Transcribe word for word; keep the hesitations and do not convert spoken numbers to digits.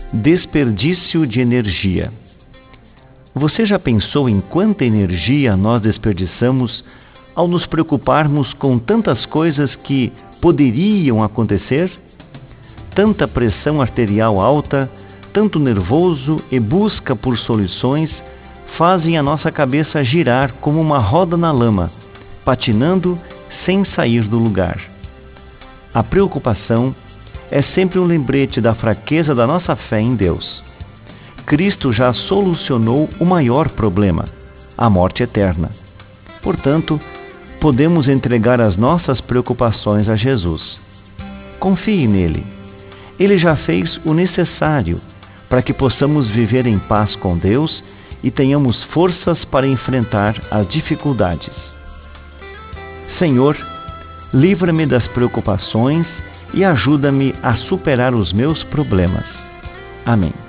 Desperdício de energia. Você já pensou em quanta energia nós desperdiçamos ao nos preocuparmos com tantas coisas que poderiam acontecer? Tanta pressão arterial alta, tanto nervoso e busca por soluções fazem a nossa cabeça girar como uma roda na lama, patinando sem sair do lugar. A preocupação é sempre um lembrete da fraqueza da nossa fé em Deus. Cristo já solucionou o maior problema, a morte eterna. Portanto, podemos entregar as nossas preocupações a Jesus. Confie nele. Ele já fez o necessário para que possamos viver em paz com Deus e tenhamos forças para enfrentar as dificuldades. Senhor, livra-me das preocupações e ajuda-me a superar os meus problemas. Amém.